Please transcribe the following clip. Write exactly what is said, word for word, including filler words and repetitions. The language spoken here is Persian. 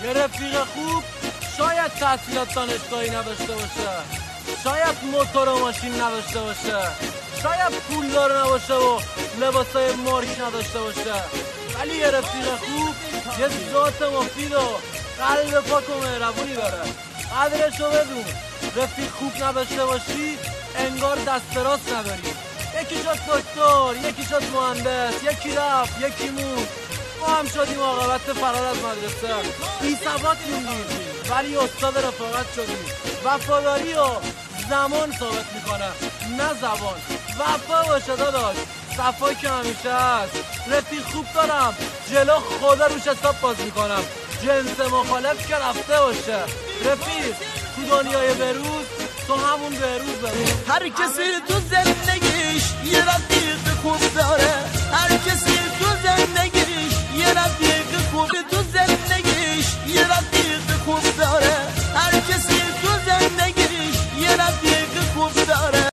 یه رفیق خوب شاید تحصیلات دانشگاهی نداشته باشه، شاید موتور و ماشین نداشته باشه، شاید پولدار نباشه و لباسای مارک نداشته باشه، ولی یه رفیق خوب یه ذات مفید و قلب پاک و مهربونی داره. قدرشو بدون. رفیق خوب نداشته باشی انگار دست راست نداری. یکی شد دکتر، یکی شد مهندس، یکی رفت، یکی مون. ما هم شدیم عاقبت فرار از مدرسه، بی ثبات موندیم ولی استاد رفاقت شدیم. وفاداری و زمان ثابت میکنه نه زبان. وفا باشه داداش، صفا که همیشه هست. رفیق خوب دارم جلو خدا روش حساب باز میکنم. جنس مخالف که رفته باشه. رفیق تو دنیای بروز تو همون بروز بروز. هر کسی تو زندگیش یه رفیق خوب داره، هر کسی تو زندگیش یه رفیق خوب تو زندگیش یه